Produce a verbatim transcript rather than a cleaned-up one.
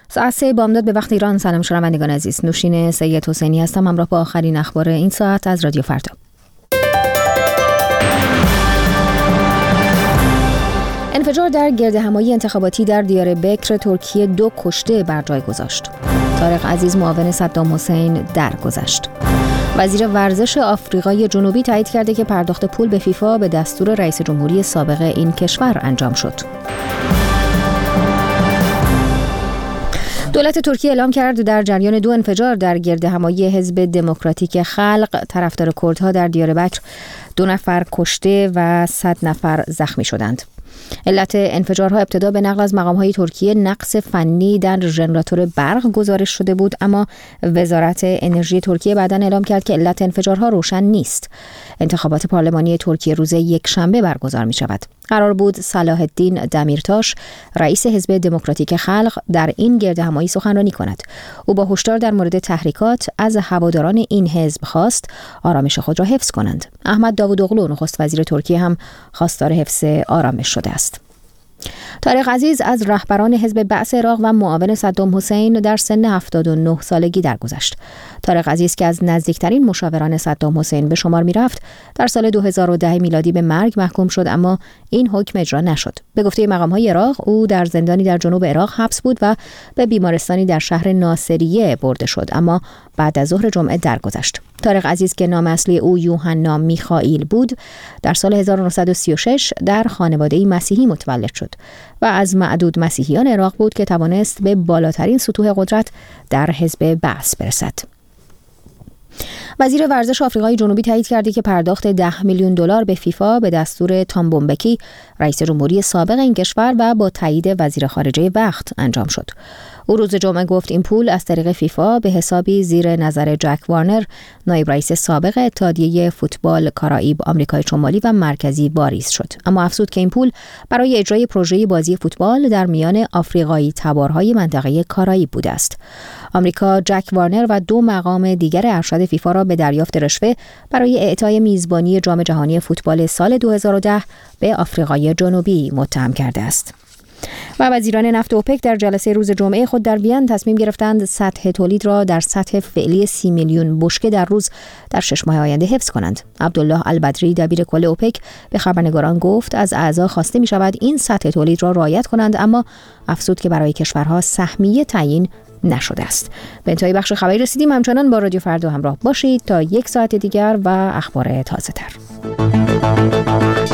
ساعت سه بامداد به وقت ایران. سلام شنوندگان عزیز، نوشین سید حسینی هستم، همراه با آخرین اخبار این ساعت از رادیو فردا. انفجار در گردهمایی انتخاباتی در دیاربکر ترکیه دو کشته بر جای گذاشت. طارق عزیز معاون صدام حسین درگذشت. وزیر ورزش آفریقای جنوبی تایید کرده که پرداخت پول به فیفا به دستور رئیس جمهوری سابق این کشور انجام شد. دولت ترکیه اعلام کرد در جریان دو انفجار در گردهمایی حزب دموکراتیک خلق طرفدار کردها در دیاربکر دو نفر کشته و صد نفر زخمی شدند. علت انفجارها ابتدا به نقل از مقام‌های ترکیه نقص فنی در ژنراتور برق گزارش شده بود، اما وزارت انرژی ترکیه بعداً اعلام کرد که علت انفجارها روشن نیست. انتخابات پارلمانی ترکیه روز یکشنبه برگزار می‌شود. قرار بود صلاح الدین دمیرتاش رئیس حزب دموکراتیک خلق در این گردهمایی سخنرانی کند. او با هشدار در مورد تحریکات از هواداران این حزب خواست آرامش خود را حفظ کنند. احمد داوودوغلو نخست وزیر ترکیه هم خواستار حفظ آرامش شده است. طارق عزیز از رهبران حزب بعث عراق و معاون صدام حسین در سن هفتاد و نه سالگی درگذشت. طارق عزیز که از نزدیکترین مشاوران صدام حسین به شمار می رفت، در سال دو هزار و ده میلادی به مرگ محکوم شد، اما این حکم اجرا نشد. به گفته مقام‌های عراق، او در زندانی در جنوب عراق حبس بود و به بیمارستانی در شهر ناصریه برده شد، اما بعد از ظهر جمعه درگذشت. طارق عزیز که نام اصلی او یوحنا میخائیل بود، در سال هزار و نهصد و سی و شش در خانواده‌ای مسیحی متولد شد و از معدود مسیحیان عراق بود که توانست به بالاترین سطوح قدرت در حزب بعث برسد. وزیر ورزش آفریقای جنوبی تایید کرده که پرداخت ده میلیون دلار به فیفا به دستور تامبو مبکی رئیس جمهوری سابق این کشور و با تایید وزیر خارجه وقت انجام شد. او روز جمعه گفت این پول از طریق فیفا به حسابی زیر نظر جک وارنر، نایب رئیس سابق اتحادیه فوتبال کارائیب آمریکای شمالی و مرکزی واریز شد، اما افزود که این پول برای اجرای پروژه بازی فوتبال در میان آفریقایی تبارهای منطقه کارائیب بوده است. آمریکا جک وارنر و دو مقام دیگر ارشد فیفا را به دریافت رشوه برای اعطای میزبانی جام جهانی فوتبال سال دو هزار و ده به آفریقای جنوبی متهم کرده است. و وزیران نفت اوپک در جلسه روز جمعه خود در وین تصمیم گرفتند سطح تولید را در سطح فعلی سی میلیون بشکه در روز در شش ماه آینده حفظ کنند. عبدالله البدری دبیر کل اوپک به خبرنگاران گفت از اعضا خواسته می شود این سطح تولید را رعایت کنند، اما افزود که برای کشورها سهمیه تعیین نشده است. به انتهای بخش خبری رسیدیم. همچنان با رادیو فردا همراه باشید تا یک ساعت دیگر و اخبار تازه تر.